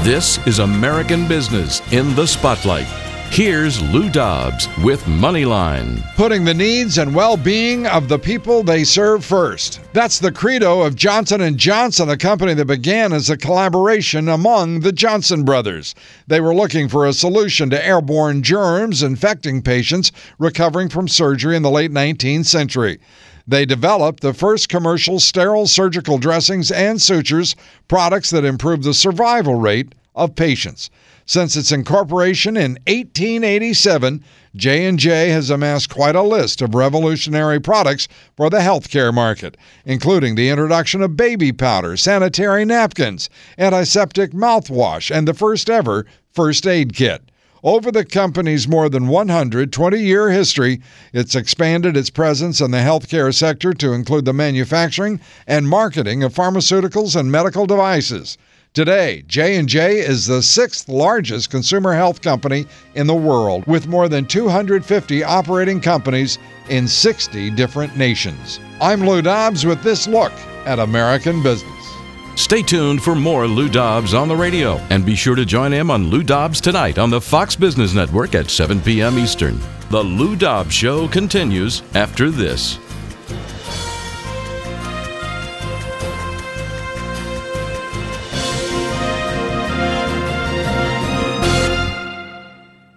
This is American Business in the Spotlight. Here's Lou Dobbs with Moneyline. Putting the needs and well-being of the people they serve first. That's the credo of Johnson & Johnson, a company that began as a collaboration among the Johnson brothers. They were looking for a solution to airborne germs infecting patients recovering from surgery in the late 19th century. They developed the first commercial sterile surgical dressings and sutures, products that improve the survival rate of patients. Since its incorporation in 1887, J&J has amassed quite a list of revolutionary products for the healthcare market, including the introduction of baby powder, sanitary napkins, antiseptic mouthwash, and the first ever first aid kit. Over the company's more than 120-year history, it's expanded its presence in the healthcare sector to include the manufacturing and marketing of pharmaceuticals and medical devices. Today, J&J is the sixth largest consumer health company in the world, with more than 250 operating companies in 60 different nations. I'm Lou Dobbs with this look at American business. Stay tuned for more Lou Dobbs on the radio, and be sure to join him on Lou Dobbs Tonight on the Fox Business Network at 7 p.m. Eastern. The Lou Dobbs Show continues after this.